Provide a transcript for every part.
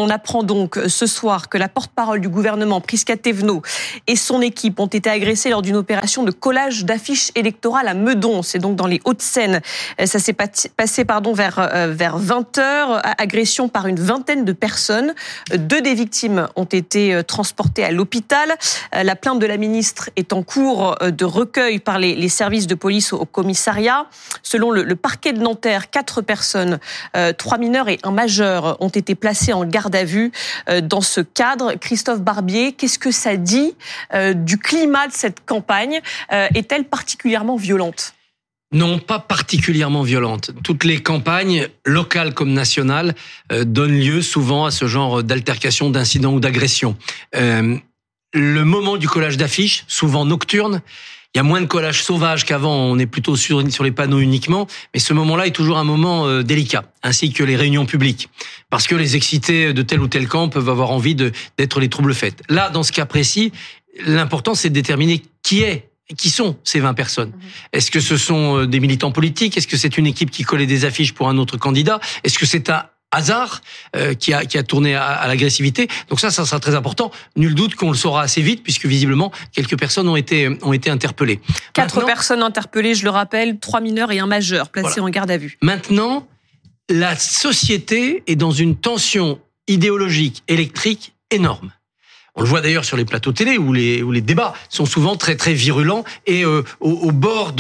apprend donc ce soir que la porte-parole du gouvernement, Prisca Thévenot, et son équipe ont été agressés lors d'une opération de collage d'affiches électorales à Meudon. C'est donc dans les Hauts-de-Seine. Ça s'est passé vers 20h. Agression par une vingtaine de personnes. 2 des victimes ont été transportées à l'hôpital. La plainte de la ministre est en cours de recueil par les services de police au commissariat. Selon le parquet de Nanterre, 4 personnes, 3 mineurs et un majeur, ont été placés en garde à vue dans ce cadre. Christophe Barbier, qu'est-ce que ça dit du climat de cette campagne ? Est-elle particulièrement violente ? Non, pas particulièrement violente. Toutes les campagnes, locales comme nationales, donnent lieu souvent à ce genre d'altercation, d'incidents ou d'agressions. Le moment du collage d'affiches, souvent nocturne, il y a moins de collage sauvage qu'avant, on est plutôt sur les panneaux uniquement, mais ce moment-là est toujours un moment délicat, ainsi que les réunions publiques, parce que les excités de tel ou tel camp peuvent avoir envie d'être les troubles-fêtes. Là, dans ce cas précis, l'important c'est de déterminer qui sont ces 20 personnes. Est-ce que ce sont des militants politiques ? Est-ce que c'est une équipe qui collait des affiches pour un autre candidat ? Est-ce que c'est un hasard qui a tourné à l'agressivité? Donc ça sera très important. Nul doute qu'on le saura assez vite, puisque visiblement quelques personnes ont été interpellées. 4 personnes interpellées, je le rappelle, 3 mineurs et un majeur placés en garde à vue. Maintenant, la société est dans une tension idéologique, électrique énorme. On le voit d'ailleurs sur les plateaux télé où les débats sont souvent très très virulents et au bord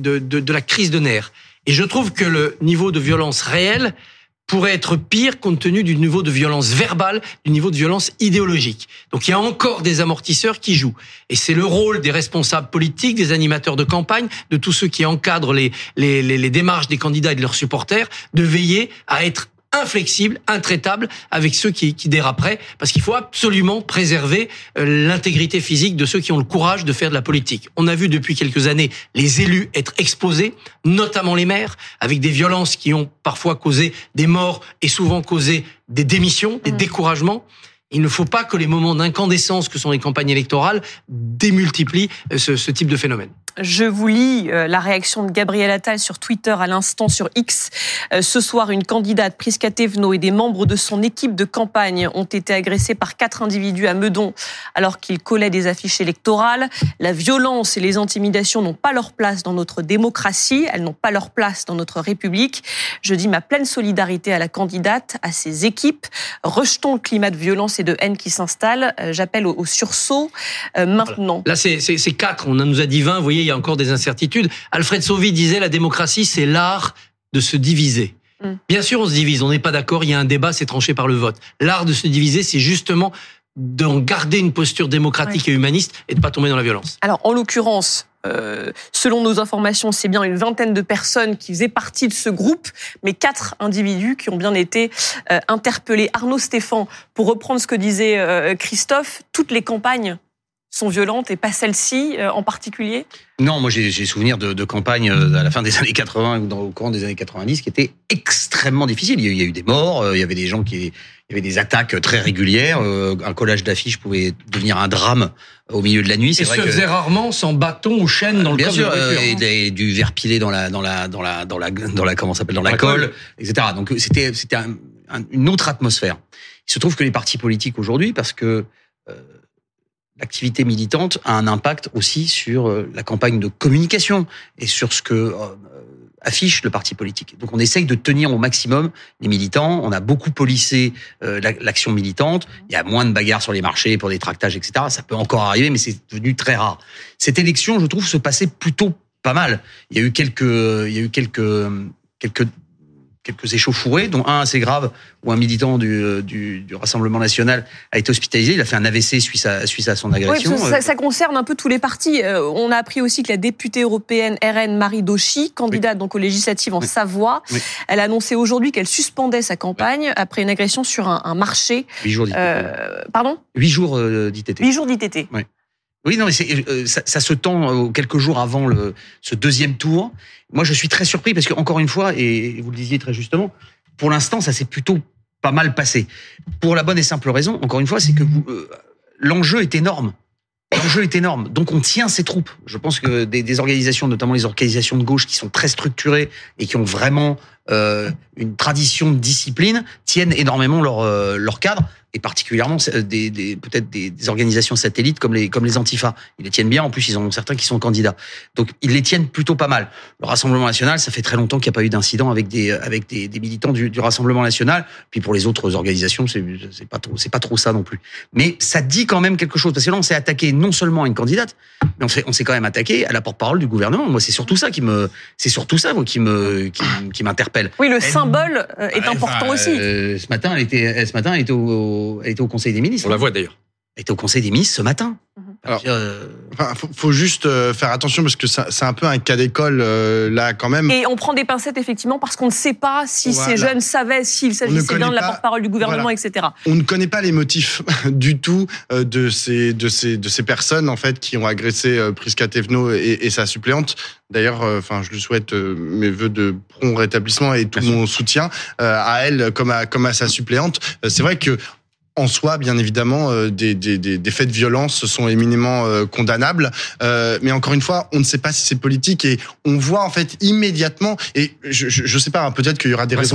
de la crise de nerfs. Et je trouve que le niveau de violence réelle pourrait être pire compte tenu du niveau de violence verbale, du niveau de violence idéologique. Donc il y a encore des amortisseurs qui jouent. Et c'est le rôle des responsables politiques, des animateurs de campagne, de tous ceux qui encadrent les démarches des candidats et de leurs supporters, de veiller à être inflexible, intraitable avec ceux qui déraperaient, parce qu'il faut absolument préserver l'intégrité physique de ceux qui ont le courage de faire de la politique. On a vu depuis quelques années les élus être exposés, notamment les maires, avec des violences qui ont parfois causé des morts et souvent causé des démissions, des découragements. Il ne faut pas que les moments d'incandescence que sont les campagnes électorales démultiplient ce type de phénomène. Je vous lis la réaction de Gabriel Attal sur Twitter à l'instant sur X. Ce soir, une candidate, Prisca Thévenot, et des membres de son équipe de campagne ont été agressés par 4 individus à Meudon alors qu'ils collaient des affiches électorales. La violence et les intimidations n'ont pas leur place dans notre démocratie, elles n'ont pas leur place dans notre République. Je dis ma pleine solidarité à la candidate, à ses équipes. Rejetons le climat de violence et de haine qui s'installe. J'appelle au sursaut maintenant. Là, c'est 4, on nous a dit 20, vous voyez, il y a encore des incertitudes. Alfred Sauvy disait la démocratie, c'est l'art de se diviser. Bien sûr, on se divise, on n'est pas d'accord, il y a un débat, c'est tranché par le vote. L'art de se diviser, c'est justement d'en garder une posture démocratique et humaniste et de ne pas tomber dans la violence. Alors, en l'occurrence, selon nos informations, c'est bien une vingtaine de personnes qui faisaient partie de ce groupe, mais 4 individus qui ont bien été interpellés. Arnaud Stéphan, pour reprendre ce que disait Christophe, toutes les campagnes sont violentes et pas celle-ci en particulier ? Non, moi j'ai souvenir de campagnes à la fin des années 80 ou au courant des années 90 qui étaient extrêmement difficiles. Il y a eu des morts, il y avait des gens il y avait des attaques très régulières, un collage d'affiches pouvait devenir un drame au milieu de la nuit. C'est vrai se faisait rarement sans bâton ou chaîne dans le coffre de voiture. Et du verre pilé dans la comment ça s'appelle, dans la colle, etc. Donc c'était une autre atmosphère. Il se trouve que les partis politiques aujourd'hui, parce que l'activité militante a un impact aussi sur la campagne de communication et sur ce que affiche le parti politique. Donc on essaye de tenir au maximum les militants. On a beaucoup policé l'action militante. Il y a moins de bagarres sur les marchés pour des tractages, etc. Ça peut encore arriver, mais c'est devenu très rare. Cette élection, je trouve, se passait plutôt pas mal. Il y a eu quelques échauffourées, dont un assez grave, où un militant du Rassemblement National a été hospitalisé. Il a fait un AVC suite à son agression. Oui, ça concerne un peu tous les partis. On a appris aussi que la députée européenne RN Marie Dauchy, candidate donc aux législatives en Savoie, elle a annoncé aujourd'hui qu'elle suspendait sa campagne après une agression sur un marché. 8 jours d'ITT. Pardon ? 8 jours d'ITT. 8 jours d'ITT. Oui. Oui, non, mais ça se tend quelques jours avant ce deuxième tour. Moi, je suis très surpris parce que, encore une fois, et vous le disiez très justement, pour l'instant, ça s'est plutôt pas mal passé. Pour la bonne et simple raison, encore une fois, c'est que l'enjeu est énorme. L'enjeu est énorme. Donc, on tient ses troupes. Je pense que des organisations, notamment les organisations de gauche, qui sont très structurées et qui ont vraiment une tradition de discipline tiennent énormément leur cadre, et particulièrement peut-être des organisations satellites comme les Antifa. Ils les tiennent bien, en plus ils en ont certains qui sont candidats. Donc ils les tiennent plutôt pas mal. Le Rassemblement national, ça fait très longtemps qu'il n'y a pas eu d'incident avec des militants du Rassemblement national. Puis pour les autres organisations, c'est pas trop ça non plus. Mais ça dit quand même quelque chose, parce que là on s'est attaqué non seulement à une candidate, mais on s'est quand même attaqué à la porte-parole du gouvernement. Moi c'est surtout ça qui m'interpelle. Oui, le symbole est important aussi. Ce matin, elle était au Conseil des ministres. On la voit d'ailleurs. Elle était au Conseil des ministres ce matin. Alors, faut juste faire attention parce que c'est un peu un cas d'école là quand même. Et on prend des pincettes effectivement parce qu'on ne sait pas si ces jeunes savaient s'il s'agissait bien de la porte-parole du gouvernement, etc. On ne connaît pas les motifs du tout de ces personnes en fait qui ont agressé Prisca Thévenot et sa suppléante. D'ailleurs, je lui souhaite mes vœux de prompt rétablissement et tout mon soutien à elle comme à sa suppléante. C'est vrai que en soi, bien évidemment, des faits de violence sont éminemment condamnables. Mais encore une fois, on ne sait pas si c'est politique et on voit en fait immédiatement. Et je sais pas, peut-être qu'il y aura des raisons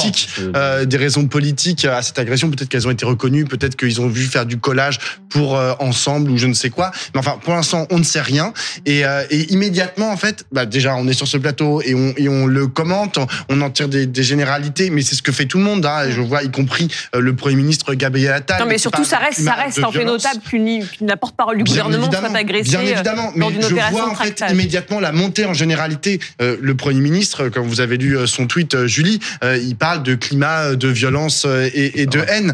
politiques à cette agression. Peut-être qu'elles ont été reconnues. Peut-être qu'ils ont vu faire du collage pour ensemble ou je ne sais quoi. Mais enfin, pour l'instant, on ne sait rien. Et immédiatement, en fait, déjà, on est sur ce plateau et on le commente. On en tire des généralités. Mais c'est ce que fait tout le monde. Hein, et je vois, y compris le Premier ministre Gabriel Attal. Non, mais surtout, ça reste un fait notable qu'une porte-parole du gouvernement soit agressée lors d'une opération je vois en fait tractage. immédiatement la montée en généralité. Le Premier ministre, comme vous avez lu son tweet, Julie, il parle de climat de violence et de haine.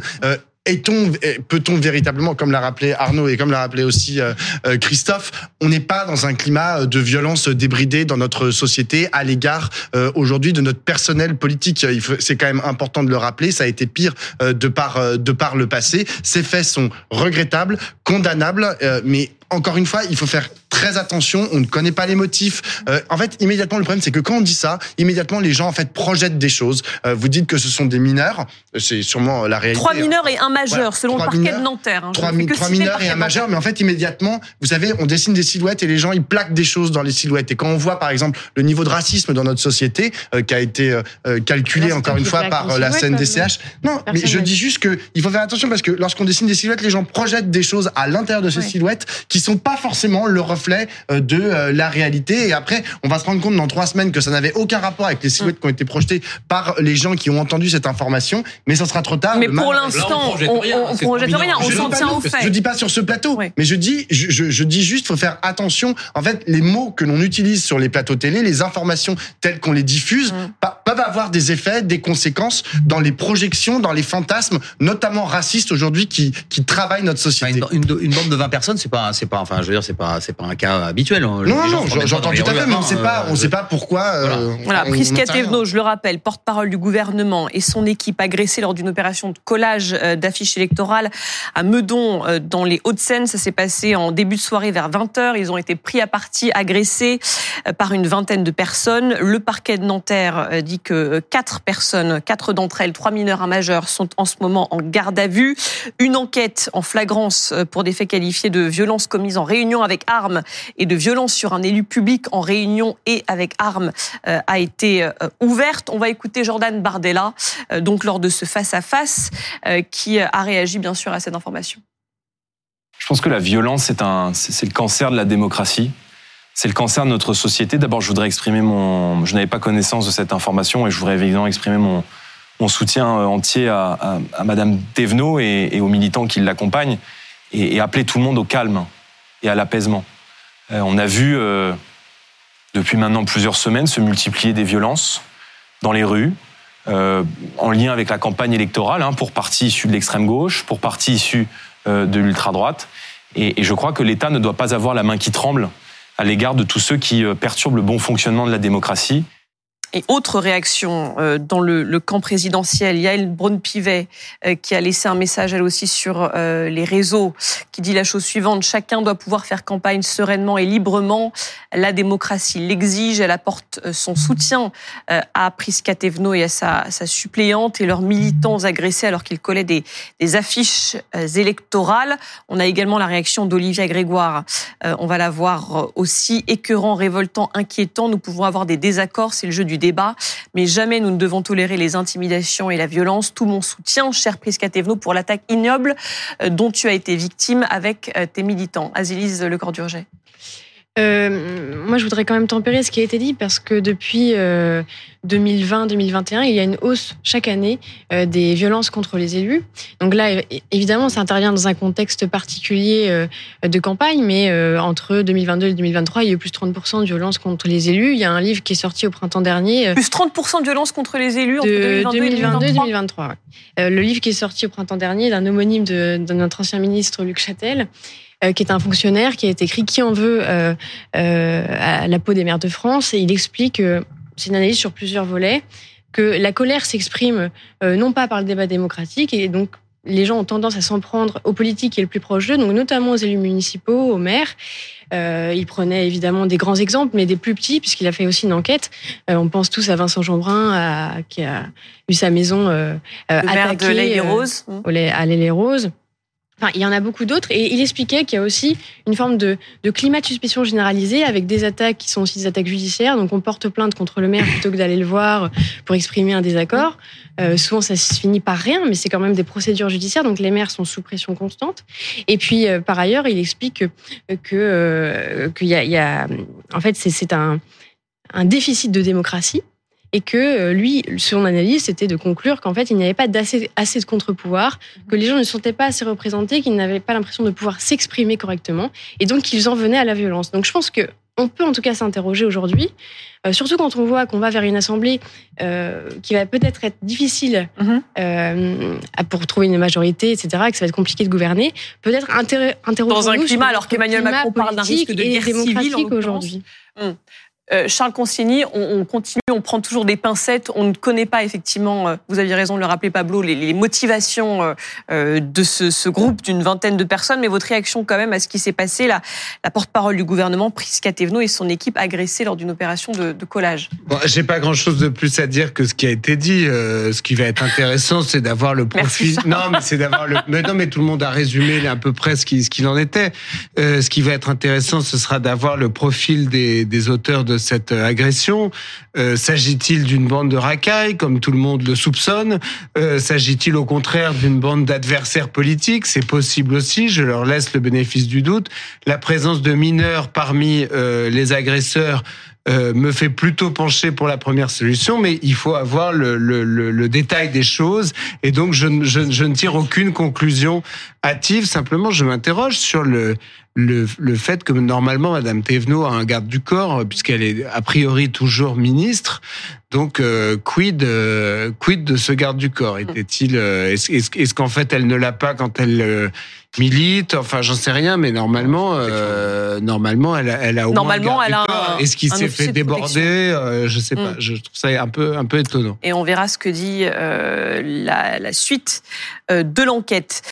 Peut-on véritablement, comme l'a rappelé Arnaud et comme l'a rappelé aussi Christophe, on n'est pas dans un climat de violence débridée dans notre société à l'égard aujourd'hui de notre personnel politique. C'est quand même important de le rappeler. Ça a été pire de par le passé. Ces faits sont regrettables, condamnables, mais encore une fois, il faut faire très attention. On ne connaît pas les motifs. En fait, immédiatement, le problème, c'est que quand on dit ça, immédiatement, les gens en fait projettent des choses. Vous dites que ce sont des mineurs. C'est sûrement la réalité. 3 mineurs et un majeur, selon le parquet de Nanterre. 3 mineurs et un majeur. Mais en fait, immédiatement, vous savez, on dessine des silhouettes et les gens, ils plaquent des choses dans les silhouettes. Et quand on voit, par exemple, le niveau de racisme dans notre société, qui a été calculé, encore une fois, par la CNDCH. Non, mais je dis juste que il faut faire attention parce que lorsqu'on dessine des silhouettes, les gens projettent des choses à l'intérieur de ces silhouettes qui sont pas forcément le reflet de la réalité. Et après, on va se rendre compte dans 3 semaines que ça n'avait aucun rapport avec les silhouettes qui ont été projetées par les gens qui ont entendu cette information. Mais ça sera trop tard. Mais pour l'instant, on projette rien. On s'en tient aux faits. Je dis pas sur ce plateau, mais je dis juste, faut faire attention. En fait, les mots que l'on utilise sur les plateaux télé, les informations telles qu'on les diffuse, peuvent avoir des effets, des conséquences dans les projections, dans les fantasmes, notamment racistes aujourd'hui qui travaillent notre société. Une bande de 20 personnes, c'est pas, enfin, je veux dire, c'est pas un cas habituel. Non, j'entends tout à fait, mais on sait pas pourquoi. Voilà, Prisca Thévenot, je le rappelle, porte-parole du gouvernement et son équipe agressée lors d'une opération de collage d'affiches électorales à Meudon, dans les Hauts-de-Seine. Ça s'est passé en début de soirée vers 20h. Ils ont été pris à partie, agressés par une vingtaine de personnes. Le parquet de Nanterre dit que 4 d'entre elles, 3 mineurs, un majeur, sont en ce moment en garde à vue. Une enquête en flagrance pour des faits qualifiés de violences commises en réunion avec armes et de violences sur un élu public en réunion et avec armes a été ouverte. On va écouter Jordan Bardella, donc lors de ce face-à-face, qui a réagi bien sûr à cette information. Je pense que la violence, c'est le cancer de la démocratie. C'est le cancer de notre société. D'abord, je voudrais exprimer je n'avais pas connaissance de cette information et je voudrais évidemment exprimer mon soutien entier à Madame Thévenot et aux militants qui l'accompagnent et appeler tout le monde au calme et à l'apaisement. On a vu depuis maintenant plusieurs semaines se multiplier des violences dans les rues, en lien avec la campagne électorale, pour partie issue de l'extrême gauche, pour partie issue de l'ultra-droite. Et je crois que l'État ne doit pas avoir la main qui tremble à l'égard de tous ceux qui perturbent le bon fonctionnement de la démocratie. Et autre réaction dans le camp présidentiel, Yaël Braun-Pivet qui a laissé un message elle aussi sur les réseaux, qui dit la chose suivante: chacun doit pouvoir faire campagne sereinement et librement. La démocratie l'exige. Elle apporte son soutien à Prisca Thévenot et à sa suppléante et leurs militants agressés alors qu'ils collaient des affiches électorales. On a également la réaction d'Olivia Grégoire. On va la voir aussi: écœurant, révoltant, inquiétant. Nous pouvons avoir des désaccords, c'est le jeu du débat. débat. Mais jamais nous ne devons tolérer les intimidations et la violence. Tout mon soutien, cher Prisca Thévenot, pour l'attaque ignoble dont tu as été victime avec tes militants. Azélise Lecordurget. Moi, je voudrais quand même tempérer ce qui a été dit parce que depuis 2020-2021, il y a une hausse chaque année des violences contre les élus. Donc là, évidemment, ça intervient dans un contexte particulier de campagne, mais entre 2022 et 2023, il y a eu plus de 30% de violences contre les élus. Il y a un livre qui est sorti au printemps dernier. Plus 30% de violences contre les élus entre 2022 et 2023. Le livre qui est sorti au printemps dernier d'un homonyme de notre ancien ministre Luc Châtel, qui est un fonctionnaire qui a écrit « Qui en veut à la peau des maires de France ?» Et il explique, c'est une analyse sur plusieurs volets, que la colère s'exprime non pas par le débat démocratique, et donc les gens ont tendance à s'en prendre aux politiques qui est le plus proche d'eux, donc notamment aux élus municipaux, aux maires. Il prenait évidemment des grands exemples, mais des plus petits, puisqu'il a fait aussi une enquête. On pense tous à Vincent Jeanbrun, qui a eu sa maison attaquée de l'Haye-les-Roses. À l'Haye-les-Roses. Enfin, il y en a beaucoup d'autres, et il expliquait qu'il y a aussi une forme de climat de suspicion généralisé avec des attaques qui sont aussi des attaques judiciaires. Donc on porte plainte contre le maire plutôt que d'aller le voir pour exprimer un désaccord. Souvent ça se finit par rien, mais c'est quand même des procédures judiciaires, donc les maires sont sous pression constante. Et puis par ailleurs, il explique qu'il y a en fait c'est un déficit de démocratie. Et que lui, son analyse, c'était de conclure qu'en fait, il n'y avait pas assez de contre-pouvoir, que les gens ne se sentaient pas assez représentés, qu'ils n'avaient pas l'impression de pouvoir s'exprimer correctement, et donc qu'ils en venaient à la violence. Donc je pense qu'on peut en tout cas s'interroger aujourd'hui, surtout quand on voit qu'on va vers une assemblée qui va peut-être être difficile pour trouver une majorité, etc., que ça va être compliqué de gouverner, peut-être interroger dans un climat, alors qu'Emmanuel Macron parle d'un risque de guerre civile aujourd'hui. Charles Consigny, on continue, on prend toujours des pincettes, on ne connaît pas effectivement, vous aviez raison de le rappeler Pablo, les motivations de ce groupe d'une vingtaine de personnes, mais votre réaction quand même à ce qui s'est passé, la porte-parole du gouvernement, Prisca Thévenot, et son équipe agressée lors d'une opération de collage. Bon, j'ai pas grand-chose de plus à dire que ce qui a été dit. Ce qui va être intéressant, c'est d'avoir le profil. Non, mais c'est d'avoir le. Mais non, mais tout le monde a résumé à peu près ce qu'il en était. Ce qui va être intéressant, ce sera d'avoir le profil des auteurs de cette agression. S'agit-il d'une bande de racailles, comme tout le monde le soupçonne? S'agit-il au contraire d'une bande d'adversaires politiques? C'est possible aussi, je leur laisse le bénéfice du doute. La présence de mineurs parmi les agresseurs me fait plutôt pencher pour la première solution, mais il faut avoir le détail des choses, et donc je ne tire aucune conclusion hâtive. Simplement, je m'interroge sur le fait que normalement Madame Thévenot a un garde du corps, puisqu'elle est a priori toujours ministre. Donc quid de ce garde du corps? Était-il est-ce qu'en fait elle ne l'a pas quand elle milite? Enfin, j'en sais rien, mais normalement elle a au moins un garde du corps. Est-ce qu'il s'est fait déborder? Je sais pas. Je trouve ça un peu étonnant. Et on verra ce que dit la suite de l'enquête.